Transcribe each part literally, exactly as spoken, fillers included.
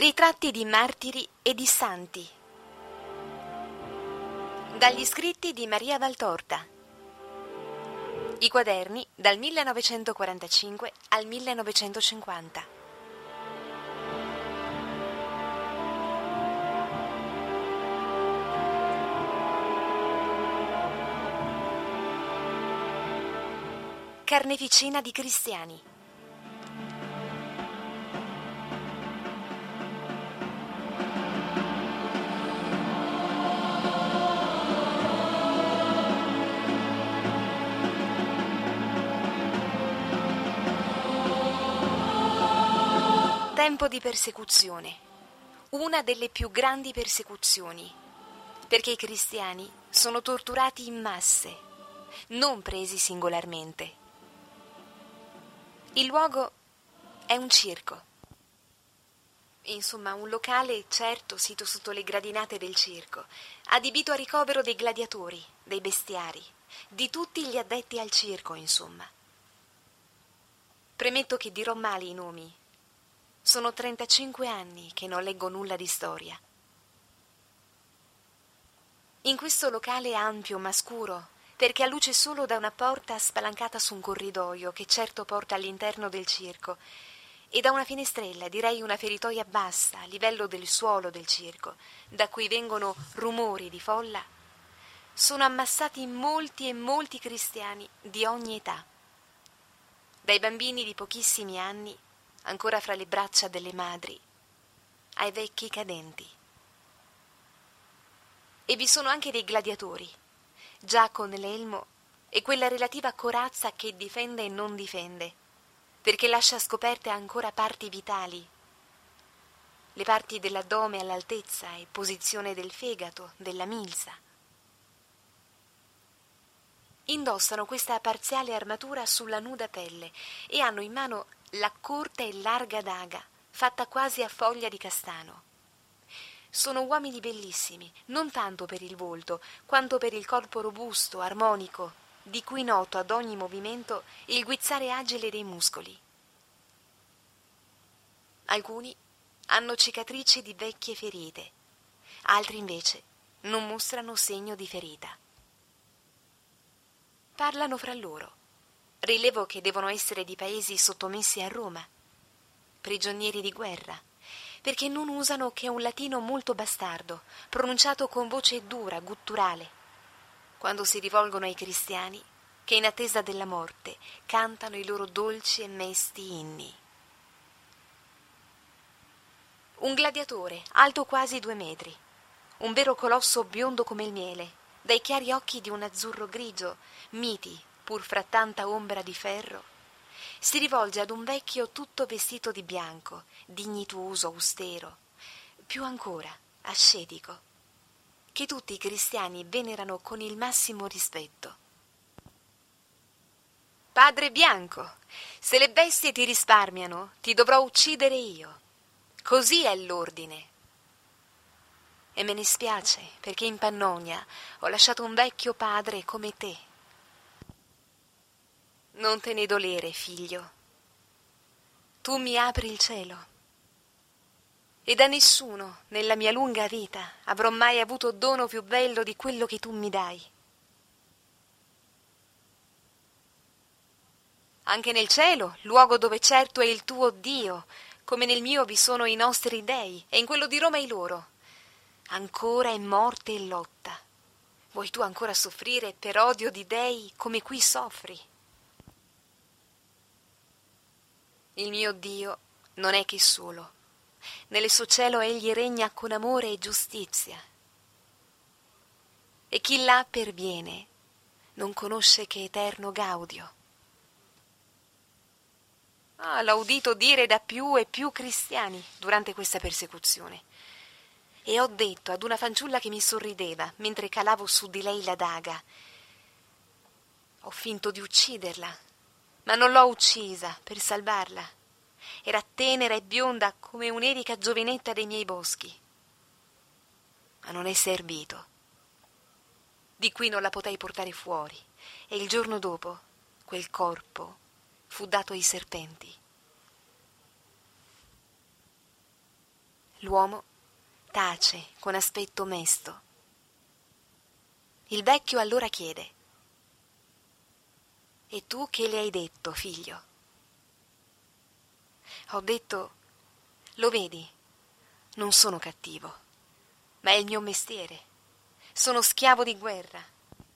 Ritratti di martiri e di santi. Dagli scritti di Maria Valtorta. I quaderni dal millenovecentoquarantacinque al millenovecentocinquanta. Carneficina di cristiani. Tempo di persecuzione, una delle più grandi persecuzioni, perché i cristiani sono torturati in masse, non presi singolarmente. Il luogo è un circo, insomma un locale certo sito sotto le gradinate del circo, adibito a ricovero dei gladiatori, dei bestiari, di tutti gli addetti al circo, insomma. Premetto che dirò male i nomi. Sono trentacinque anni che non leggo nulla di storia. In questo locale ampio ma scuro, perché a luce solo da una porta spalancata su un corridoio che certo porta all'interno del circo, e da una finestrella, direi una feritoia bassa, a livello del suolo del circo, da cui vengono rumori di folla, sono ammassati molti e molti cristiani di ogni età. Dai bambini di pochissimi anni, ancora fra le braccia delle madri, ai vecchi cadenti. E vi sono anche dei gladiatori, già con l'elmo e quella relativa corazza che difende e non difende, perché lascia scoperte ancora parti vitali, le parti dell'addome all'altezza e posizione del fegato, della milza. Indossano questa parziale armatura sulla nuda pelle e hanno in mano la corta e larga daga, fatta quasi a foglia di castano. Sono uomini bellissimi, non tanto per il volto, quanto per il corpo robusto, armonico, di cui noto ad ogni movimento il guizzare agile dei muscoli. Alcuni hanno cicatrici di vecchie ferite, altri invece non mostrano segno di ferita. Parlano fra loro. Rilevo che devono essere di paesi sottomessi a Roma, prigionieri di guerra, perché non usano che un latino molto bastardo, pronunciato con voce dura, gutturale, quando si rivolgono ai cristiani che in attesa della morte cantano i loro dolci e mesti inni. Un gladiatore, alto quasi due metri, un vero colosso biondo come il miele, dai chiari occhi di un azzurro grigio, miti, pur fra tanta ombra di ferro, si rivolge ad un vecchio tutto vestito di bianco, dignitoso, austero, più ancora ascetico, che tutti i cristiani venerano con il massimo rispetto. Padre Bianco, se le bestie ti risparmiano, ti dovrò uccidere io. Così è l'ordine. E me ne spiace, perché in Pannonia ho lasciato un vecchio padre come te. Non te ne dolere, figlio. Tu mi apri il cielo. E da nessuno, nella mia lunga vita, avrò mai avuto dono più bello di quello che tu mi dai. Anche nel cielo, luogo dove certo è il tuo Dio, come nel mio vi sono i nostri dei, e in quello di Roma i loro. Ancora è morte e lotta. Vuoi tu ancora soffrire per odio di dei come qui soffri? Il mio Dio non è che solo. Nel suo cielo egli regna con amore e giustizia. E chi là perviene non conosce che eterno gaudio. Ah, l'ho udito dire da più e più cristiani durante questa persecuzione. E ho detto ad una fanciulla che mi sorrideva mentre calavo su di lei la daga: ho finto di ucciderla, ma non l'ho uccisa per salvarla. Era tenera e bionda come un'erica giovinetta dei miei boschi. Ma non è servito. Di qui non la potei portare fuori, e il giorno dopo quel corpo fu dato ai serpenti. L'uomo tace con aspetto mesto. Il vecchio allora chiede: «E tu che le hai detto, figlio?» Ho detto: «Lo vedi, non sono cattivo, ma è il mio mestiere. Sono schiavo di guerra.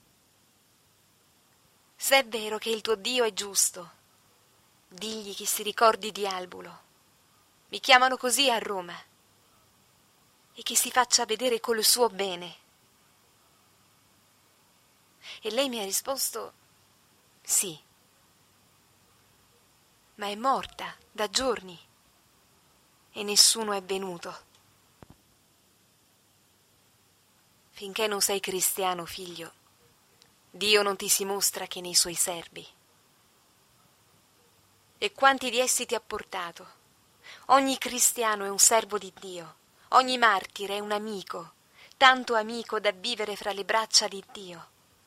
Se è vero che il tuo Dio è giusto, digli che si ricordi di Albulo. Mi chiamano così a Roma. E che si faccia vedere col suo bene». E lei mi ha risposto: «Sì, ma è morta da giorni e nessuno è venuto». Finché non sei cristiano, figlio, Dio non ti si mostra che nei suoi servi. E quanti di essi ti ha portato? Ogni cristiano è un servo di Dio, ogni martire è un amico, tanto amico da vivere fra le braccia di Dio.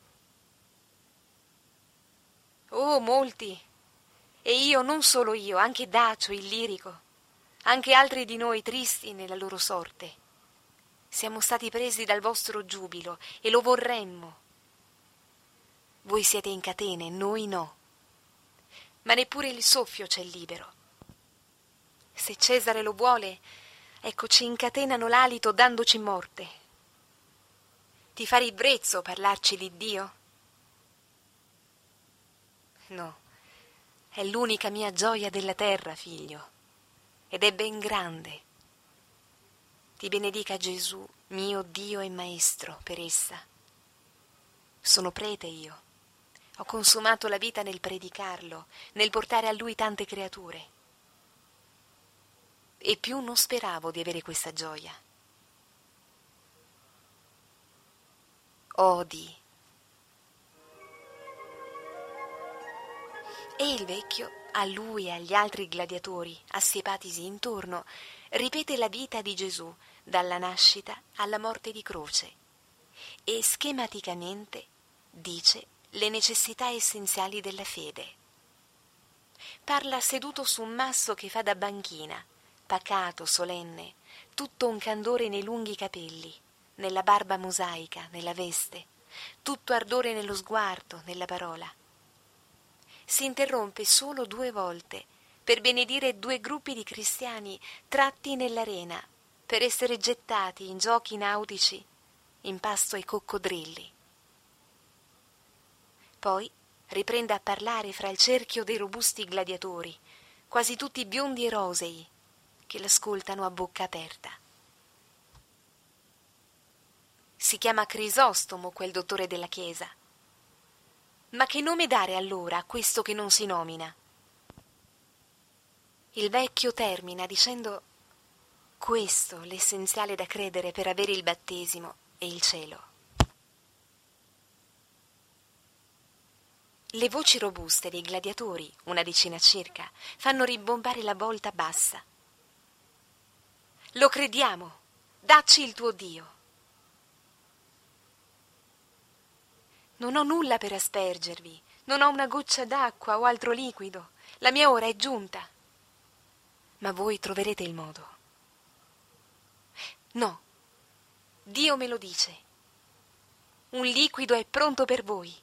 Oh, molti! E io, non solo io, anche Dacio, il lirico, anche altri di noi tristi nella loro sorte. Siamo stati presi dal vostro giubilo e lo vorremmo. Voi siete in catene, noi no. Ma neppure il soffio c'è libero. Se Cesare lo vuole, ecco ci incatenano l'alito dandoci morte. Ti fa ribrezzo parlarci di Dio? No, è l'unica mia gioia della terra, figlio, ed è ben grande. Ti benedica Gesù, mio Dio e Maestro, per essa. Sono prete io. Ho consumato la vita nel predicarlo, nel portare a Lui tante creature. E più non speravo di avere questa gioia. Odi. E il vecchio, a lui e agli altri gladiatori assiepatisi intorno, ripete la vita di Gesù dalla nascita alla morte di croce e schematicamente dice le necessità essenziali della fede. Parla seduto su un masso che fa da banchina, pacato, solenne, tutto un candore nei lunghi capelli, nella barba mosaica, nella veste, tutto ardore nello sguardo, nella parola. Si interrompe solo due volte per benedire due gruppi di cristiani tratti nell'arena per essere gettati in giochi nautici in pasto ai coccodrilli. Poi riprende a parlare fra il cerchio dei robusti gladiatori, quasi tutti biondi e rosei, che l'ascoltano a bocca aperta. Si chiama Crisostomo quel dottore della Chiesa. Ma che nome dare allora a questo che non si nomina? Il vecchio termina dicendo: questo l'essenziale da credere per avere il battesimo e il cielo. Le voci robuste dei gladiatori, una decina circa, fanno rimbombare la volta bassa. Lo crediamo, dacci il tuo Dio. Non ho nulla per aspergervi, non ho una goccia d'acqua o altro liquido, la mia ora è giunta. Ma voi troverete il modo. No, Dio me lo dice. Un liquido è pronto per voi.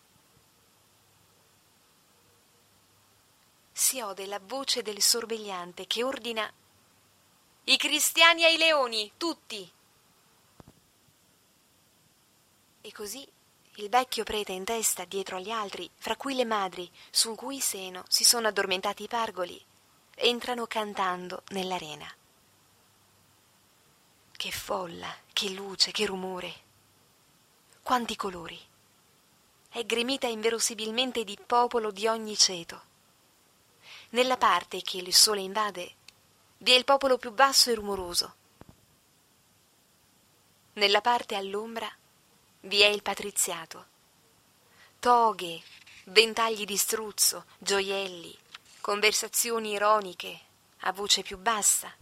Si ode la voce del sorvegliante che ordina: i cristiani ai leoni, tutti! E così il vecchio prete in testa, dietro agli altri, fra cui le madri, sul cui seno si sono addormentati i pargoli, entrano cantando nell'arena. Che folla, che luce, che rumore! Quanti colori! È gremita inverosimilmente di popolo di ogni ceto. Nella parte che il sole invade vi è il popolo più basso e rumoroso. Nella parte all'ombra vi è il patriziato. Toghe, ventagli di struzzo, gioielli, conversazioni ironiche a voce più bassa.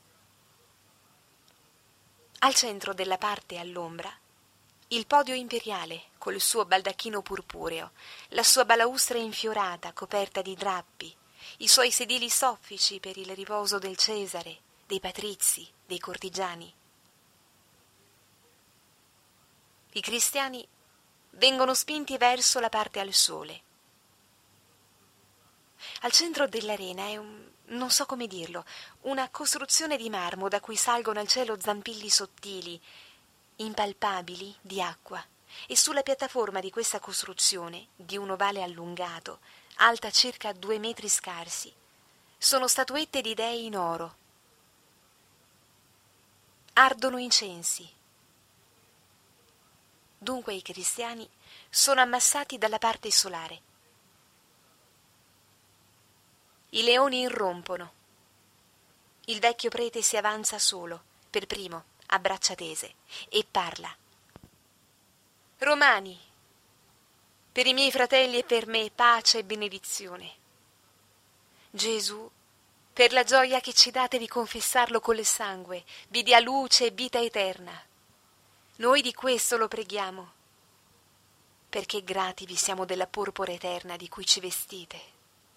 Al centro della parte all'ombra il podio imperiale col suo baldacchino purpureo, la sua balaustra infiorata coperta di drappi, i suoi sedili soffici per il riposo del Cesare, dei patrizi, dei cortigiani. I cristiani vengono spinti verso la parte al sole. Al centro dell'arena è un, non so come dirlo, una costruzione di marmo da cui salgono al cielo zampilli sottili, impalpabili, di acqua, e sulla piattaforma di questa costruzione, di un ovale allungato, alta circa due metri scarsi, sono statuette di dei in oro. Ardono incensi. Dunque i cristiani sono ammassati dalla parte solare. I leoni irrompono. Il vecchio prete si avanza solo, per primo, a braccia tese, e parla. Romani, per i miei fratelli e per me pace e benedizione. Gesù, per la gioia che ci date di confessarlo con il sangue, vi dia luce e vita eterna. Noi di questo lo preghiamo, perché grati vi siamo della porpora eterna di cui ci vestite.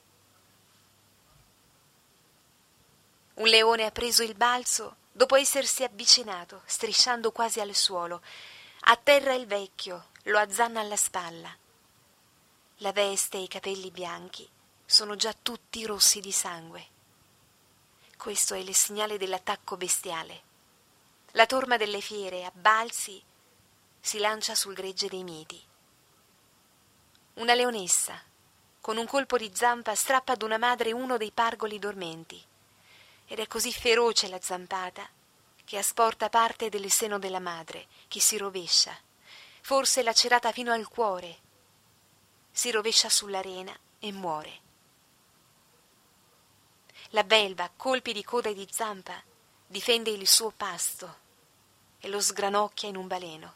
Un leone ha preso il balzo dopo essersi avvicinato, strisciando quasi al suolo. Atterra il vecchio, lo azzanna alla spalla. La veste e i capelli bianchi sono già tutti rossi di sangue. Questo è il segnale dell'attacco bestiale. La torma delle fiere, a balzi, si lancia sul gregge dei miti. Una leonessa, con un colpo di zampa, strappa ad una madre uno dei pargoli dormenti. Ed è così feroce la zampata che asporta parte del seno della madre, che si rovescia, forse lacerata fino al cuore. Si rovescia sull'arena e muore. La belva, a colpi di coda e di zampa, difende il suo pasto e lo sgranocchia in un baleno.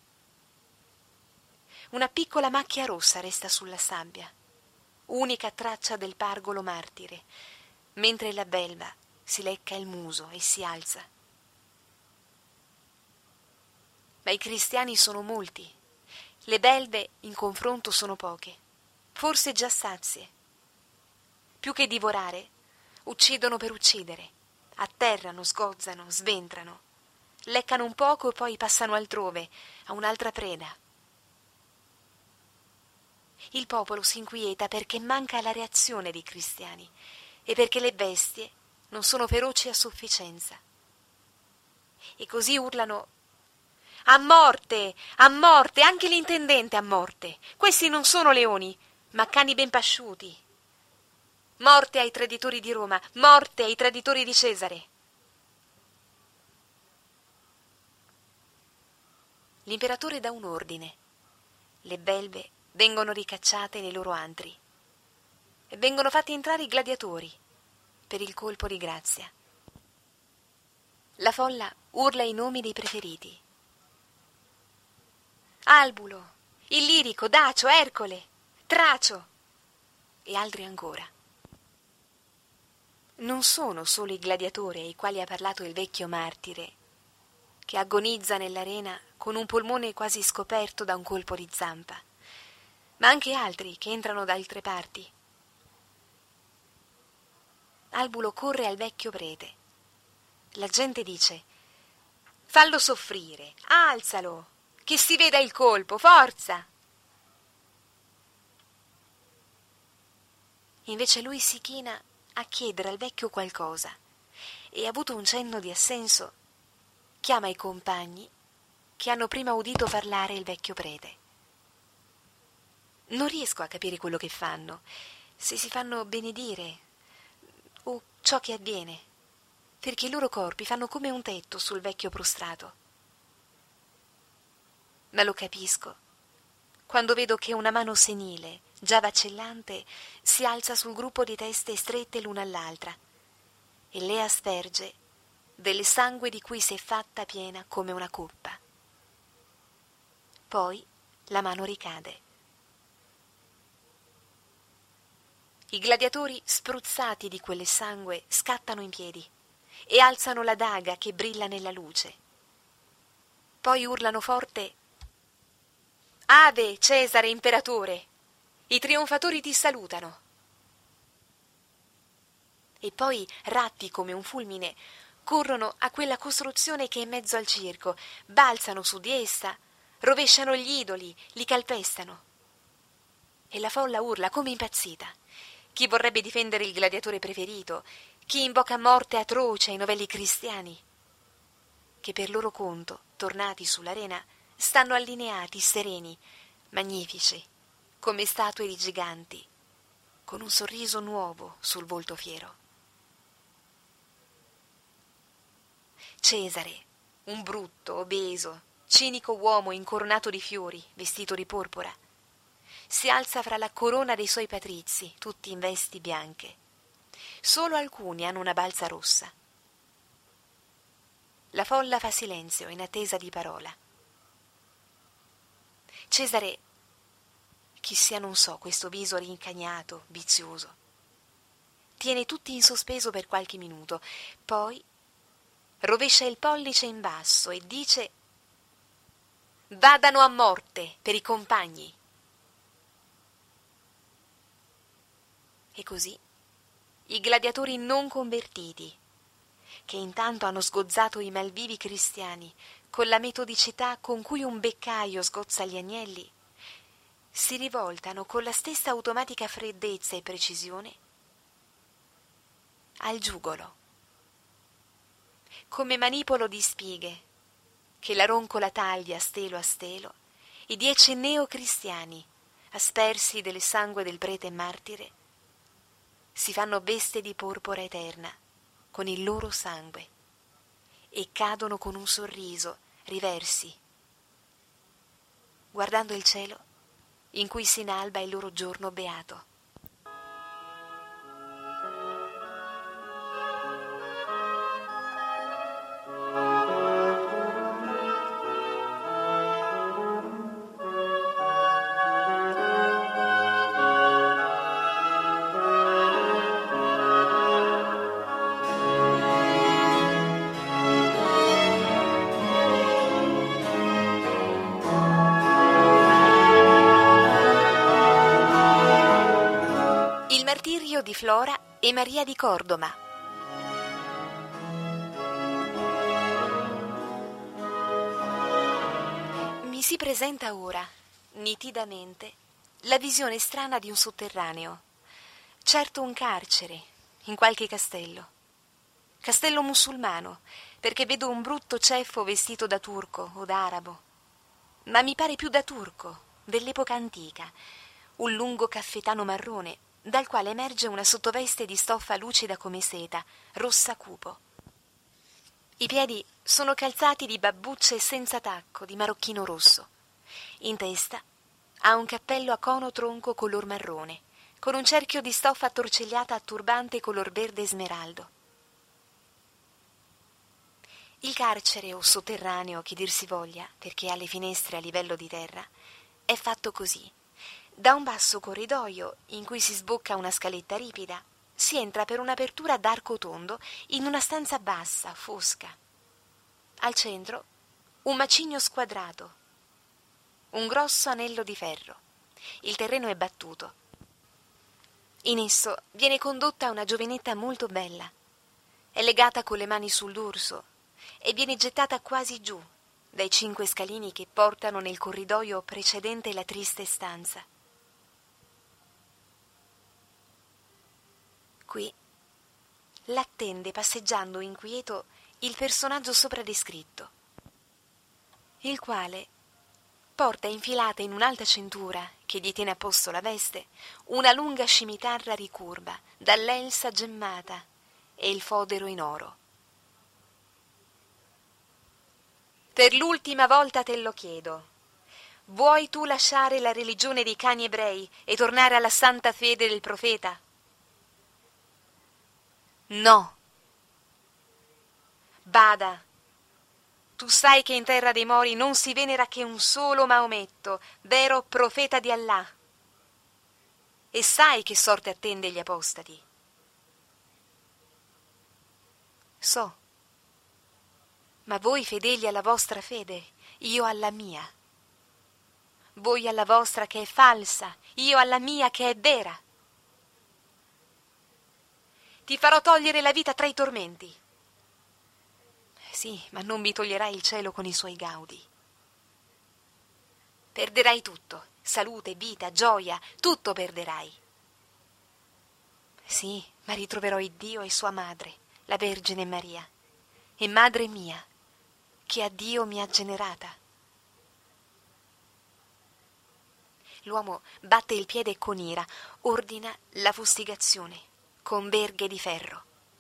Una piccola macchia rossa resta sulla sabbia, unica traccia del pargolo martire, mentre la belva si lecca il muso e si alza. Ma i cristiani sono molti. Le belve in confronto sono poche, forse già sazie. Più che divorare, uccidono per uccidere, atterrano, sgozzano, sventrano, leccano un poco e poi passano altrove, a un'altra preda. Il popolo si inquieta perché manca la reazione dei cristiani e perché le bestie non sono feroci a sufficienza. E così urlano: a morte, a morte, anche l'intendente a morte. Questi non sono leoni, ma cani ben pasciuti. Morte ai traditori di Roma, morte ai traditori di Cesare. L'imperatore dà un ordine. Le belve vengono ricacciate nei loro antri e vengono fatti entrare i gladiatori per il colpo di grazia. La folla urla i nomi dei preferiti: Albulo, Illirico, Dacio, Ercole, Tracio e altri ancora. Non sono solo i gladiatori ai quali ha parlato il vecchio martire, che agonizza nell'arena con un polmone quasi scoperto da un colpo di zampa, ma anche altri che entrano da altre parti. Albulo corre al vecchio prete. La gente dice: fallo soffrire, alzalo, che si veda il colpo, forza! Invece lui si china a chiedere al vecchio qualcosa e, avuto un cenno di assenso, chiama i compagni che hanno prima udito parlare il vecchio prete. Non riesco a capire quello che fanno, se si fanno benedire o ciò che avviene, perché i loro corpi fanno come un tetto sul vecchio prostrato. Ma lo capisco quando vedo che una mano senile, già vacillante, si alza sul gruppo di teste strette l'una all'altra e le asperge del sangue di cui si è fatta piena come una coppa. Poi la mano ricade. I gladiatori, spruzzati di quel sangue, scattano in piedi e alzano la daga che brilla nella luce. Poi urlano forte: Ave, Cesare, imperatore! I trionfatori ti salutano! E poi, ratti come un fulmine, corrono a quella costruzione che è in mezzo al circo, balzano su di essa, rovesciano gli idoli, li calpestano. E la folla urla come impazzita. Chi vorrebbe difendere il gladiatore preferito, chi invoca morte atroce ai novelli cristiani, che per loro conto, tornati sull'arena, stanno allineati, sereni, magnifici, come statue di giganti, con un sorriso nuovo sul volto fiero. Cesare, un brutto, obeso, cinico uomo incoronato di fiori, vestito di porpora, si alza fra la corona dei suoi patrizi, tutti in vesti bianche. Solo alcuni hanno una balza rossa. La folla fa silenzio in attesa di parola. Cesare, chi sia non so, questo viso rincagnato, vizioso, tiene tutti in sospeso per qualche minuto, poi rovescia il pollice in basso e dice: vadano a morte per i compagni. E così i gladiatori non convertiti, che intanto hanno sgozzato i malvivi cristiani con la metodicità con cui un beccaio sgozza gli agnelli, si rivoltano con la stessa automatica freddezza e precisione al giugolo, come manipolo di spighe che la roncola taglia stelo a stelo. I dieci neocristiani, aspersi del sangue del prete martire, si fanno veste di porpora eterna con il loro sangue e cadono con un sorriso, riversi, guardando il cielo in cui si inalba il loro giorno beato. Di Flora e Maria di Cordova. Mi si presenta ora, nitidamente, la visione strana di un sotterraneo, certo un carcere, in qualche castello. Castello musulmano, perché vedo un brutto ceffo vestito da turco o da arabo, ma mi pare più da turco, dell'epoca antica, un lungo caffetano marrone, dal quale emerge una sottoveste di stoffa lucida come seta, rossa cupo. I piedi sono calzati di babbucce senza tacco, di marocchino rosso. In testa ha un cappello a cono tronco color marrone, con un cerchio di stoffa attorcigliata a turbante color verde smeraldo. Il carcere o sotterraneo, che dir si voglia, perché ha le finestre a livello di terra, è fatto così. Da un basso corridoio, in cui si sbocca una scaletta ripida, si entra per un'apertura d'arco tondo in una stanza bassa, fosca. Al centro un macigno squadrato, un grosso anello di ferro. Il terreno è battuto. In esso viene condotta una giovinetta molto bella. È legata con le mani sul dorso e viene gettata quasi giù dai cinque scalini che portano nel corridoio precedente la triste stanza. Qui l'attende passeggiando inquieto il personaggio sopra descritto, il quale porta infilata in un'alta cintura che gli tiene a posto la veste una lunga scimitarra ricurva dall'elsa gemmata e il fodero in oro. Per l'ultima volta te lo chiedo. Vuoi tu lasciare la religione dei cani ebrei e tornare alla santa fede del profeta? No. Bada, tu sai che in terra dei Mori non si venera che un solo Maometto, vero profeta di Allah. E sai che sorte attende gli apostati. So, ma voi fedeli alla vostra fede, io alla mia. Voi alla vostra che è falsa, io alla mia che è vera. Ti farò togliere la vita tra i tormenti. Sì, ma non mi toglierai il cielo con i suoi gaudi. Perderai tutto, salute, vita, gioia, tutto perderai. Sì, ma ritroverò il Dio e sua madre, la Vergine Maria, e madre mia, che a Dio mi ha generata. L'uomo batte il piede con ira, ordina la fustigazione, con verghe di ferro.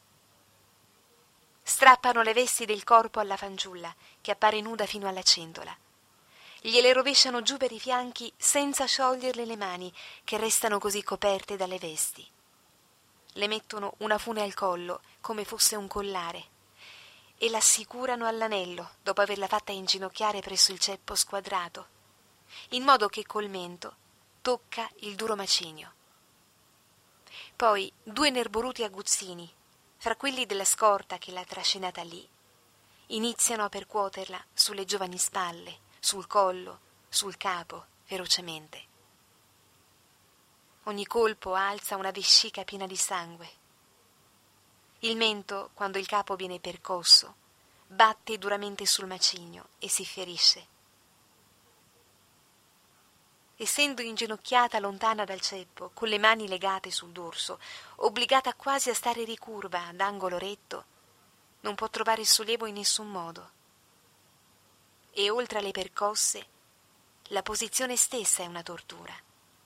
Strappano le vesti del corpo alla fanciulla, che appare nuda fino alla cintola. Gliele rovesciano giù per i fianchi senza scioglierle le mani, che restano così coperte dalle vesti. Le mettono una fune al collo, come fosse un collare, e l'assicurano all'anello, dopo averla fatta inginocchiare presso il ceppo squadrato, in modo che col mento tocca il duro macigno. Poi due nerboruti aguzzini, fra quelli della scorta che l'ha trascinata lì, iniziano a percuoterla sulle giovani spalle, sul collo, sul capo, ferocemente. Ogni colpo alza una vescica piena di sangue. Il mento, quando il capo viene percosso, batte duramente sul macigno e si ferisce. Essendo inginocchiata lontana dal ceppo, con le mani legate sul dorso, obbligata quasi a stare ricurva d'angolo retto, non può trovare il sollievo in nessun modo. E oltre alle percosse, la posizione stessa è una tortura.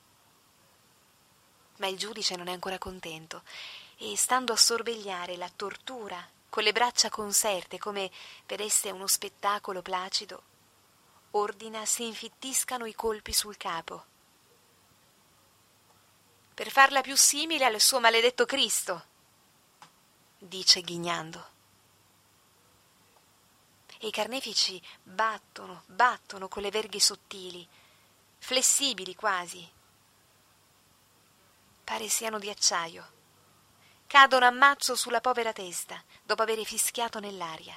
Ma il giudice non è ancora contento e, stando a sorvegliare la tortura con le braccia conserte come vedesse uno spettacolo placido, ordina si infittiscano i colpi sul capo, per farla più simile al suo maledetto Cristo, dice ghignando. E i carnefici battono, battono con le verghe sottili, flessibili quasi, pare siano di acciaio. Cadono a mazzo sulla povera testa, dopo aver fischiato nell'aria.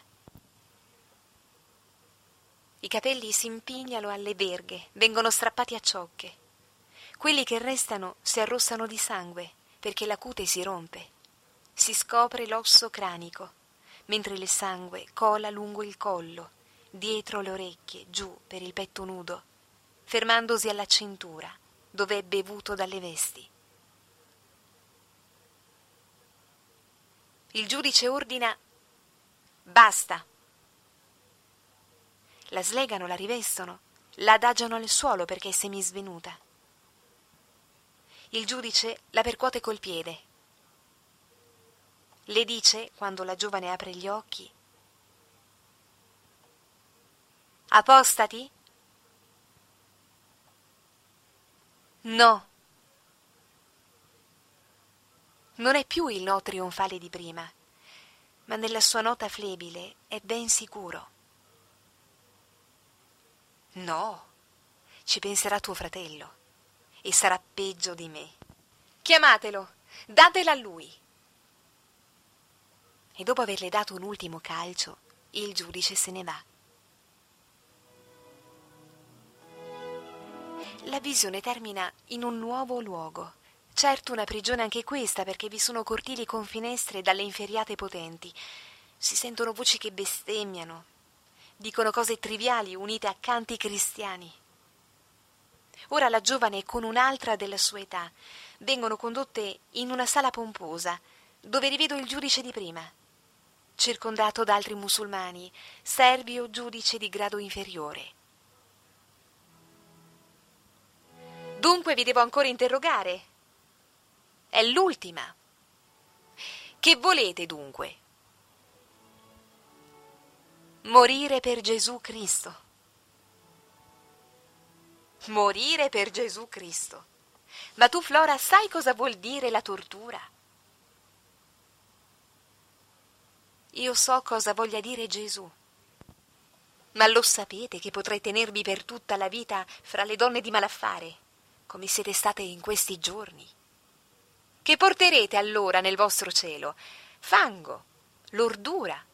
I capelli si impigliano alle verghe, vengono strappati a ciocche. Quelli che restano si arrossano di sangue, perché la cute si rompe. Si scopre l'osso cranico, mentre il sangue cola lungo il collo, dietro le orecchie, giù per il petto nudo, fermandosi alla cintura, dove è bevuto dalle vesti. Il giudice ordina: basta. La slegano, la rivestono, la adagiano al suolo perché è semisvenuta. Il giudice la percuote col piede. Le dice, quando la giovane apre gli occhi: apostati? No. Non è più il no trionfale di prima, ma nella sua nota flebile è ben sicuro. No, ci penserà tuo fratello e sarà peggio di me. Chiamatelo, datela a lui. E dopo averle dato un ultimo calcio, il giudice se ne va. La visione termina in un nuovo luogo. Certo una prigione anche questa, perché vi sono cortili con finestre dalle inferriate potenti. Si sentono voci che bestemmiano, dicono cose triviali unite a canti cristiani. Ora la giovane con un'altra della sua età vengono condotte in una sala pomposa, dove rivedo il giudice di prima, circondato da altri musulmani, servi o giudici di grado inferiore. Dunque vi devo ancora interrogare? È l'ultima. Che volete dunque? Morire per Gesù Cristo. Morire per Gesù Cristo. Ma tu, Flora, sai cosa vuol dire la tortura? Io so cosa voglia dire Gesù. Ma lo sapete che potrei tenervi per tutta la vita fra le donne di malaffare, come siete state in questi giorni? Che porterete allora nel vostro cielo? Fango, l'ordura.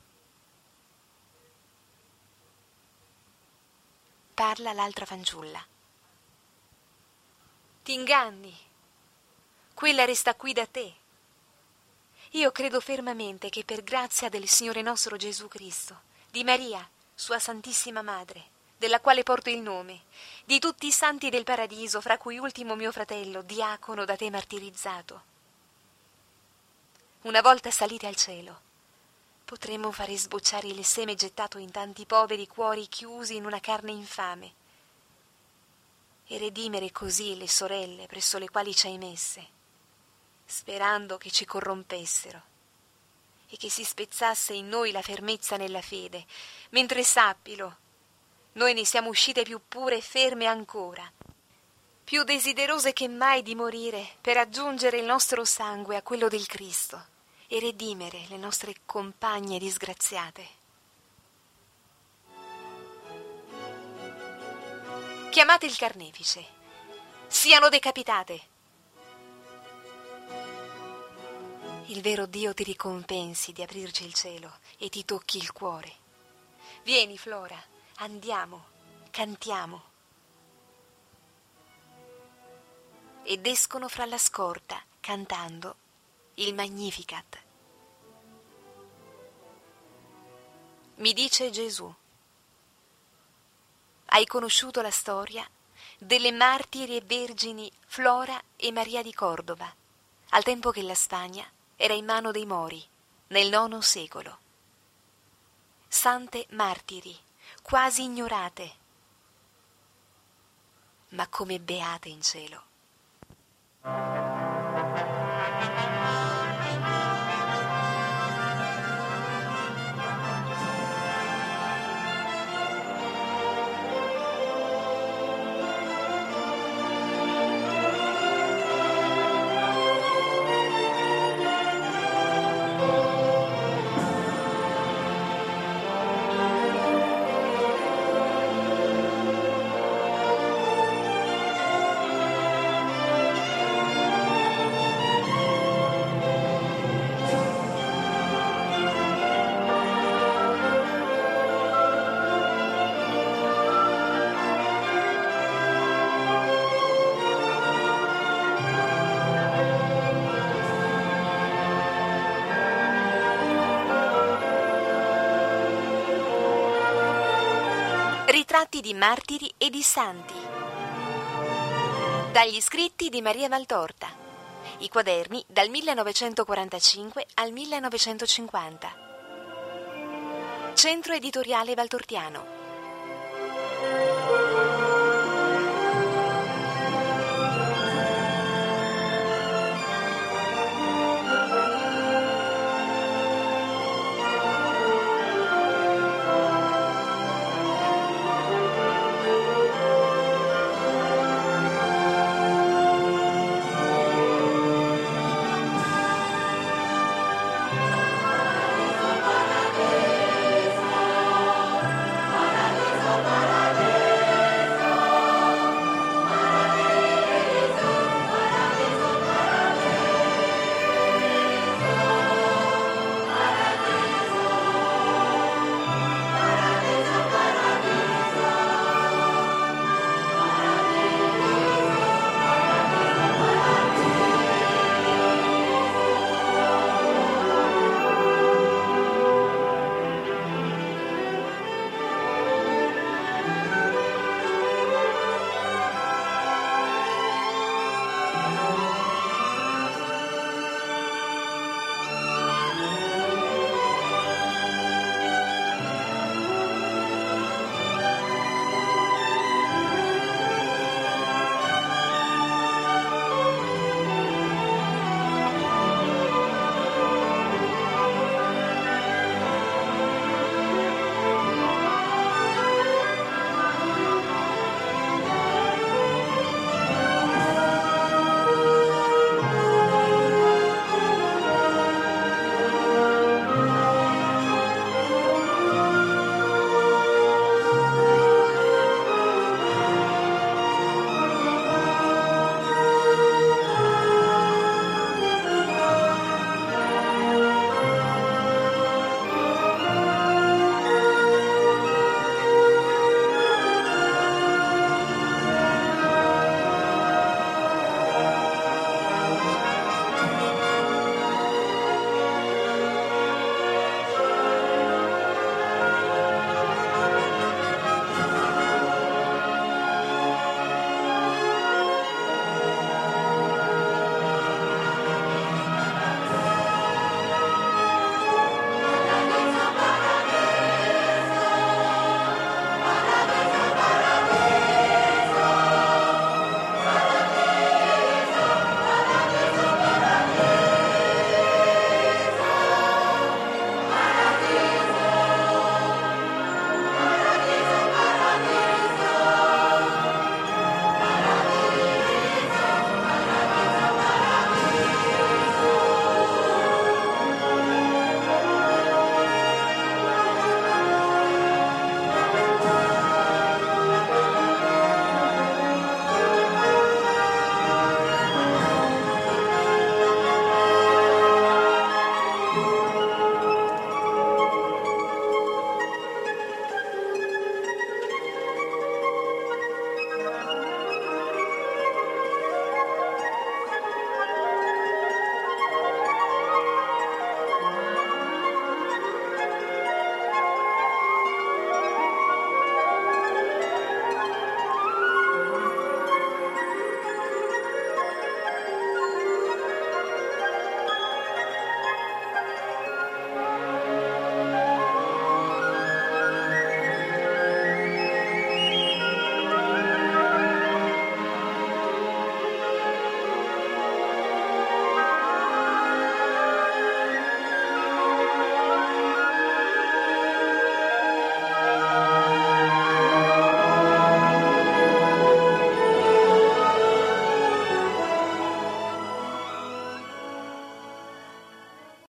Parla l'altra fanciulla. T'inganni. Quella resta qui da te. Io credo fermamente che per grazia del Signore nostro Gesù Cristo, di Maria, sua Santissima Madre, della quale porto il nome, di tutti i santi del paradiso, fra cui ultimo mio fratello, diacono da te martirizzato. Una volta salite al cielo, potremmo fare sbocciare il seme gettato in tanti poveri cuori chiusi in una carne infame e redimere così le sorelle presso le quali ci hai messe, sperando che ci corrompessero e che si spezzasse in noi la fermezza nella fede, mentre sappilo, noi ne siamo uscite più pure e ferme ancora, più desiderose che mai di morire per aggiungere il nostro sangue a quello del Cristo e redimere le nostre compagne disgraziate. Chiamate il carnefice, siano decapitate. Il vero Dio ti ricompensi di aprirci il cielo e ti tocchi il cuore. Vieni, Flora, andiamo, cantiamo. Ed escono fra la scorta, cantando il Magnificat. Mi dice Gesù: hai conosciuto la storia delle martiri e vergini Flora e Maria di Cordova, al tempo che la Spagna era in mano dei Mori, nel nono secolo. Sante martiri, quasi ignorate, ma come beate in cielo. Ritratti di martiri e di santi. Dagli scritti di Maria Valtorta. I quaderni dal millenovecentoquarantacinque al millenovecentocinquanta. Centro Editoriale Valtortiano.